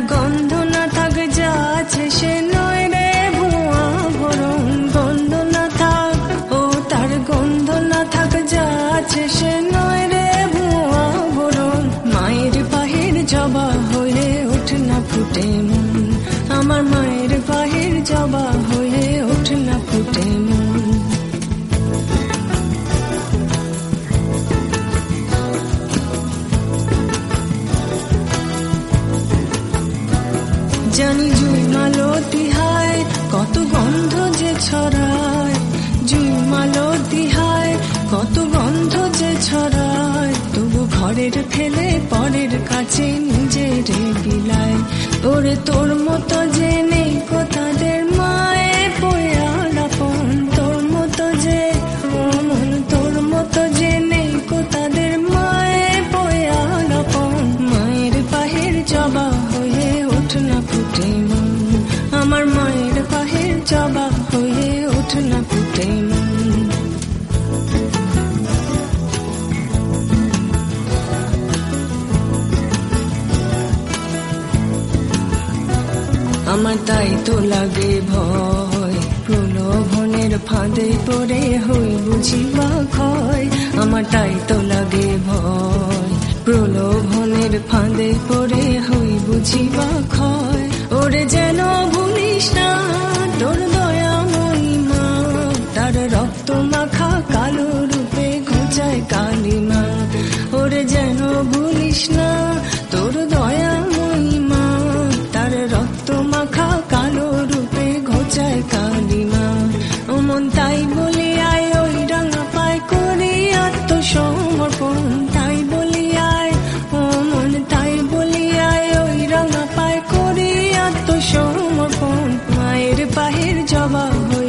গন্ধ না থাক যা আছে সে নয় রে ভুয়া ভরণ। গন্ধ না থাক, ও তার গন্ধ না থাক যা আছে সে নয় রে ভুয়া ভরণ। মায়ের পাহের জবা হয়ে ওঠ না ফুটে মন, আমার মায়ের পাহের জবা হয়ে ওঠ না ফুটে মন। জানি জুই মালতী হায় কত গন্ধ যে ছড়ায়, জুই মালতী হায় কত গন্ধ যে ছড়ায়। তবু ঘরের ফেলে পরের কাছে নিজের বিলায়। ওরে তোর মতো যে নেই কোথাদের মায়ে পয়ার আপন, তোর মতো যে ও মন, তোর মতো যে নেই কোথাদের মায়ে পয়ার আপন। মায়ের পাহের জবা হয়ে ওঠ না ফুটে মন, আমার মায়ের পাহের জবা হয়ে ওঠ না ফুটে মন। আমার তাই তো লাগে ভয়, প্রলোভনের ফাঁদে পড়ে হই বুঝি বা ক্ষয়। আমার তাই তো লাগে ভয়, প্রলোভনের ফাঁদে পড়ে হই বুঝি বা ক্ষয়। ওরে যেন ভুলিস না তোর দয়াময়ী মা, তার রক্ত মাখা কালো রূপে ঘোচায় কালিমা। ওরে যেন ভুলিস না তোর দয়াময়ী মা, তার রক্ত মাখা কালো রূপে ঘোচায় কালিমা। ও মন তাই বলি আয় ওই রাঙা পায় করি আত্মসমর্পণ, তাই বলি আয় ও মন, তাই বলি আয় ওই রাঙা পায় করি আত্মসমর্পণ। মায়ের পাহের জবা হয়ে